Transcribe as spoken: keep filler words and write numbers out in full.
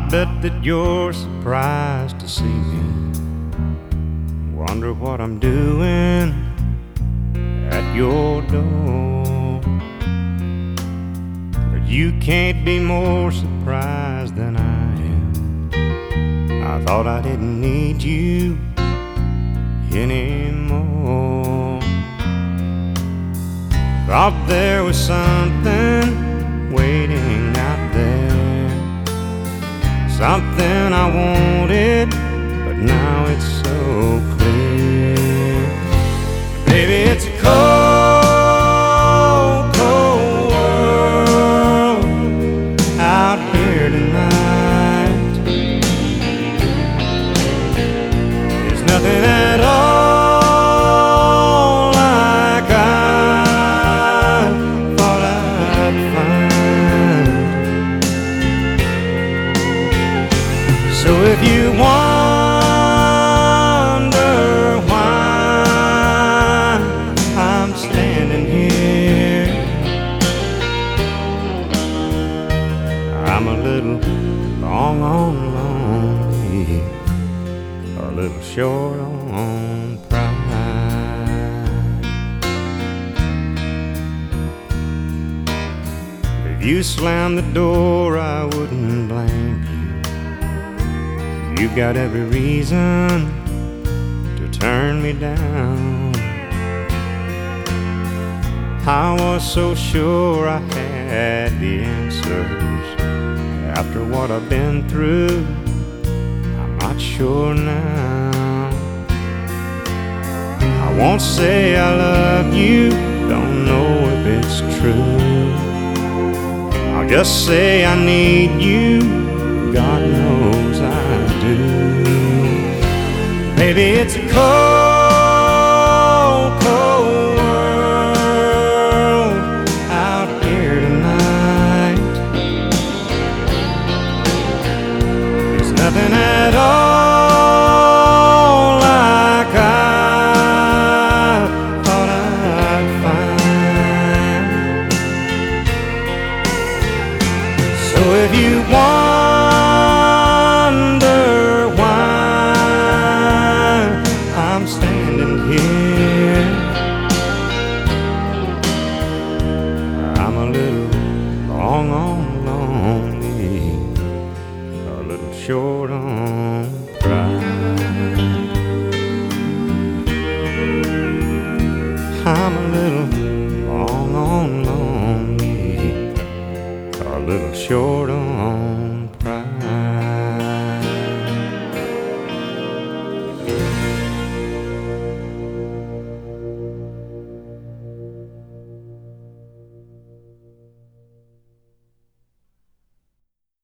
bet that you're surprised to see me. Wonder what I'm doing at your door. But you can't be more surprised than I am. I thought I didn't need you anymore. Thought there was something waiting out there, something I wanted, but now it's so clear. Baby, it's a cold, cold world out here tonight. There's nothing at all like I thought I'd find. So if you wonder why I'm standing here, I'm a little long on lonely, a little short on pride. If you slammed the door, I wouldn't blame you. You've got every reason to turn me down. I was so sure I had the answers. After what I've been through, I'm not sure now. I won't say I love you, don't know if it's true. I'll just say I need you, God knows I do. Baby, it's a cold, cold world out here tonight. There's nothing at all like I thought I'd find. So if you wonder why I'm standing here, I'm a little long on lonely, a little short on pride. I'm a little long on lonely, a little short on